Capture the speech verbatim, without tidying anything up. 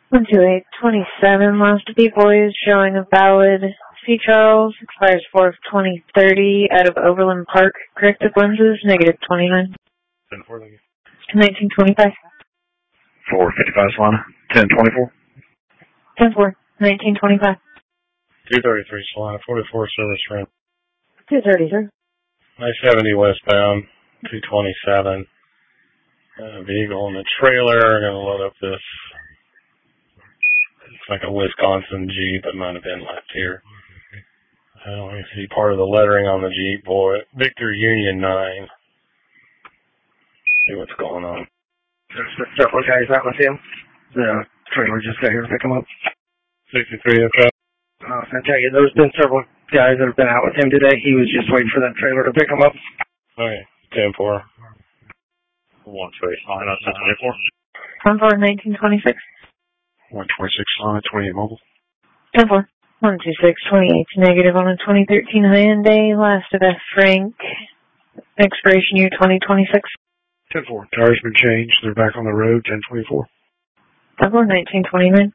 one two eight twenty-seven, last people is showing a valid C. Charles, expires four of twenty thirty, out of Overland Park, corrected lenses, negative twenty-nine. ten four, thank you. nineteen twenty-five. four fifty-five Solana, ten twenty-four. ten four, nineteen twenty-five. two thirty-three Solana, forty-four service run. two thirty, sir. I seventy westbound, two twenty-seven. Uh, vehicle in the trailer, I'm going to load up this. It's like a Wisconsin Jeep that might have been left here. I don't even see part of the lettering on the Jeep, boy. Victor Union nine. See what's going on. There's several guys out with him. The trailer just got here to pick him up. sixty-three, okay. Uh, I tell you, there's been several guys that have been out with him today. He was just waiting for that trailer to pick him up. Okay, ten four. one twenty-six Solana, ten twenty-four. ten four, nineteen twenty-six. one twenty-six Solana, twenty-eight mobile. ten four. one two six, twenty-eight, negative on a twenty thirteen Hyundai, last of F. Frank, expiration year twenty twenty-six. ten four. Tires been changed. They're back on the road, ten twenty-four. ten four, nineteen twenty-nine.